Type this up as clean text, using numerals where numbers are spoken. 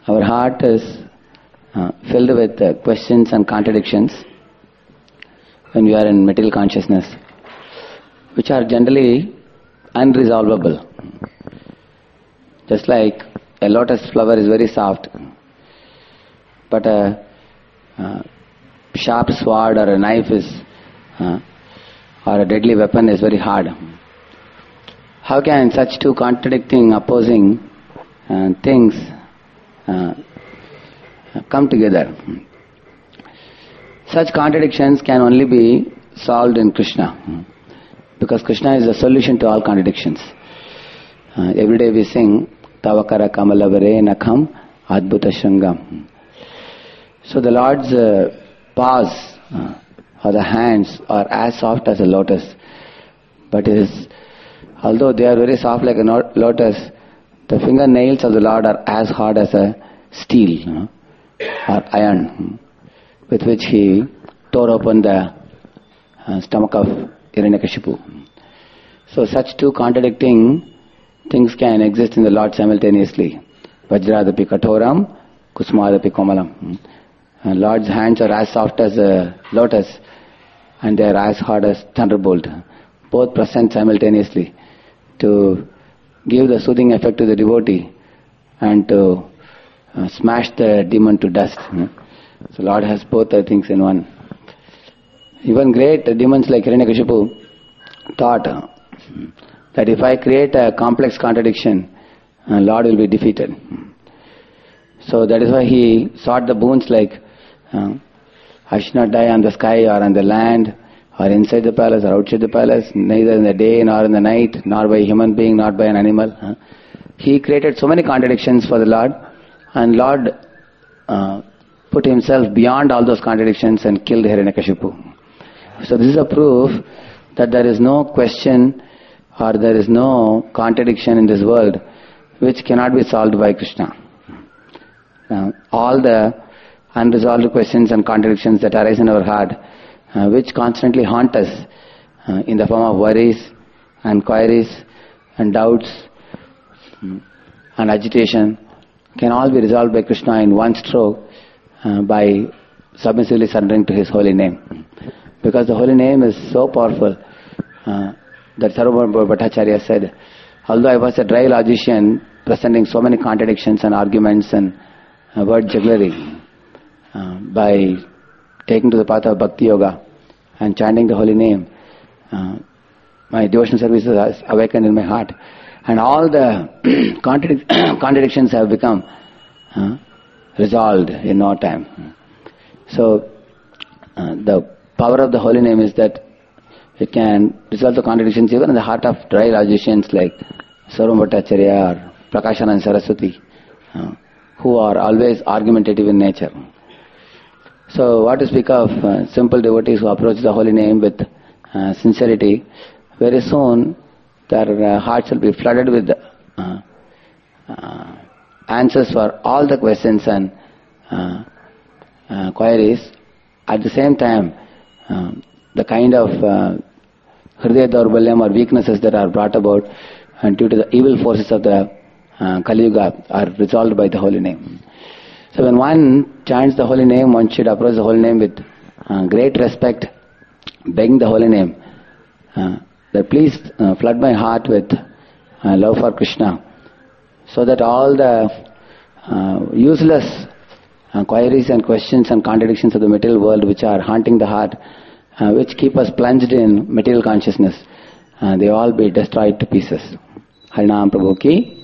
our heart is filled with questions and contradictions when we are in material consciousness, which are generally unresolvable. Just like a lotus flower is very soft, but a sharp sword or a knife is or a deadly weapon is very hard. How can such two contradicting, opposing things come together? Such contradictions can only be solved in Krishna, because Krishna is the solution to all contradictions. Every day we sing Tavakara Kamalavare Nakham Adbhuta Shangam. So the Lord's paws or the hands are as soft as a lotus, but although they are very soft like a lotus, the fingernails of the Lord are as hard as a steel or iron, with which he tore open the stomach of Hiranyakashipu. So such two contradicting things can exist in the Lord simultaneously. Vajradapi Katoram, Kusmadapi Komalam. Lord's hands are as soft as a lotus and they are as hard as thunderbolt. Both present simultaneously to give the soothing effect to the devotee and to smash the demon to dust. So Lord has both the things in one. Even great demons like Hiranyakashipu thought that if I create a complex contradiction, Lord will be defeated. So that is why he sought the boons like I should not die on the sky or on the land or inside the palace or outside the palace, neither in the day nor in the night, nor by a human being, not by an animal. He created so many contradictions for the Lord, and Lord put himself beyond all those contradictions and killed Hiranyakashipu. So this is a proof that there is no question or there is no contradiction in this world which cannot be solved by Krishna. All the unresolved questions and contradictions that arise in our heart, which constantly haunt us in the form of worries and queries and doubts and agitation, can all be resolved by Krishna in one stroke by submissively surrendering to His holy name. Because the holy name is so powerful that Sarvabhauma Bhattacharya said, although I was a dry logician presenting so many contradictions and arguments and word jugglery, by taking to the path of Bhakti Yoga and chanting the holy name, my devotional services has awakened in my heart, and all the contradictions have become resolved in no time. So the power of the holy name is that it can resolve the contradictions even in the heart of dry logicians like Sarvabhauma Bhattacharya or Prakashananda Saraswati, who are always argumentative in nature. So what to speak of simple devotees who approach the holy name with sincerity, very soon their hearts will be flooded with answers for all the questions and queries. At the same time, the kind of Hridaya Daurbalyam or weaknesses that are brought about due to the evil forces of the Kali Yuga are resolved by the holy name. So when one chants the holy name, one should approach the holy name with great respect, begging the holy name that please flood my heart with love for Krishna, so that all the useless queries and questions and contradictions of the material world which are haunting the heart, which keep us plunged in material consciousness, they all be destroyed to pieces. Harinam Prabhu ki